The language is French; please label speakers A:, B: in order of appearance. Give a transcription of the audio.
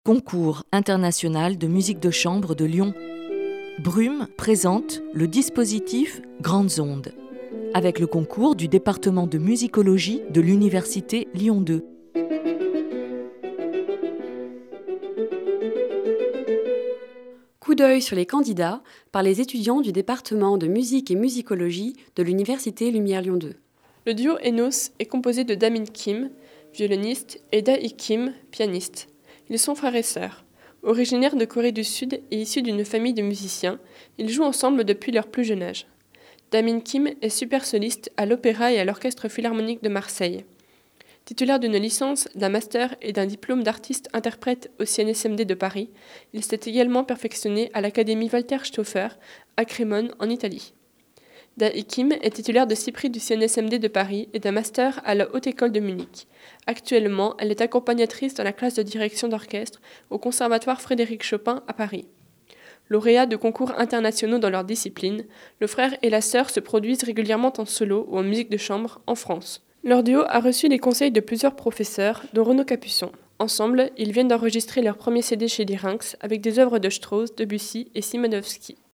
A: Concours international de musique de chambre de Lyon. Brume présente le dispositif Grandes Ondes, avec le concours du département de musicologie de l'Université Lyon 2.
B: Coup d'œil sur les candidats par les étudiants du département de musique et musicologie de l'Université Lumière Lyon 2.
C: Le duo Enos est composé de Damin Kim, violoniste, et Dae Kim, pianiste. Ils sont frères et sœurs. Originaires de Corée du Sud et issus d'une famille de musiciens, ils jouent ensemble depuis leur plus jeune âge. Damin Kim est super soliste à l'Opéra et à l'Orchestre Philharmonique de Marseille. Titulaire d'une licence, d'un master et d'un diplôme d'artiste-interprète au CNSMD de Paris, il s'est également perfectionné à l'Académie Walter Stauffer à Crémone en Italie. Dae Kim est titulaire de 6 prix du CNSMD de Paris et d'un master à la Haute École de Munich. Actuellement, elle est accompagnatrice dans la classe de direction d'orchestre au Conservatoire Frédéric Chopin à Paris. Lauréats de concours internationaux dans leur discipline, le frère et la sœur se produisent régulièrement en solo ou en musique de chambre en France. Leur duo a reçu les conseils de plusieurs professeurs, dont Renaud Capuçon. Ensemble, ils viennent d'enregistrer leur premier CD chez Larynx avec des œuvres de Strauss, Debussy et Simonovsky.